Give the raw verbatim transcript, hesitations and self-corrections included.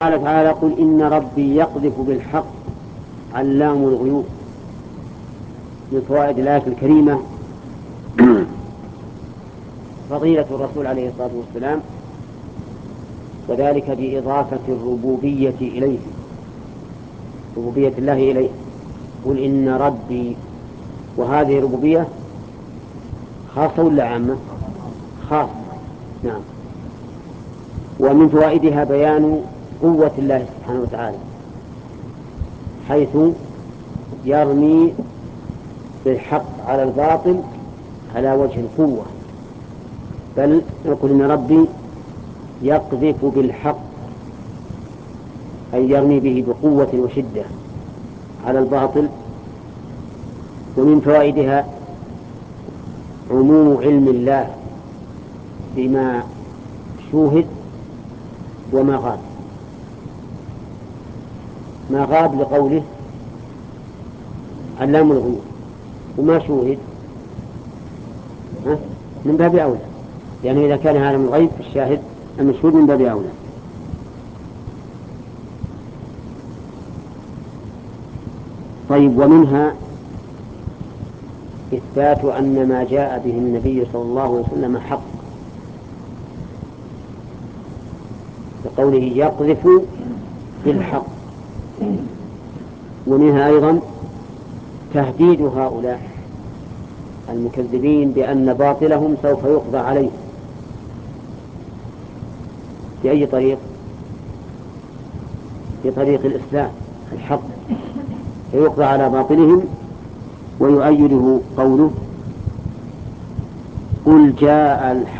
قال تعالى: قل إن ربي يقذف بالحق علام الغيوب. من فوائد الآية الكريمة فضيلة الرسول عليه الصلاة والسلام، وذلك بإضافة الربوبية إليه، ربوبية الله إليه. قل إن ربي، وهذه ربوبية خاصة ولا عامة؟ خاصة، نعم. ومن فوائدها بيان قوة الله سبحانه وتعالى، حيث يرمي بالحق على الباطل على وجه القوة. بل يقول إن ربي يقذف بالحق، أي يرمي به بقوة وشدة على الباطل. ومن فوائدها عموم علم الله بما شوهد وما غاب. ما غاب لقوله علام الغيوب، وما شوهد من باب أولى، يعني إذا كان عالم الغيب الشاهد المشهود من باب أولى. طيب، ومنها إثبات أن ما جاء به النبي صلى الله عليه وسلم حق، بقوله يقذف بالحق. ومنها أيضا تهديد هؤلاء المكذبين بأن باطلهم سوف يقضى عليه. بأي طريق؟ بطريق الإسلام الحق، فيقضى على باطلهم. ويؤيده قوله: قل جاء الحق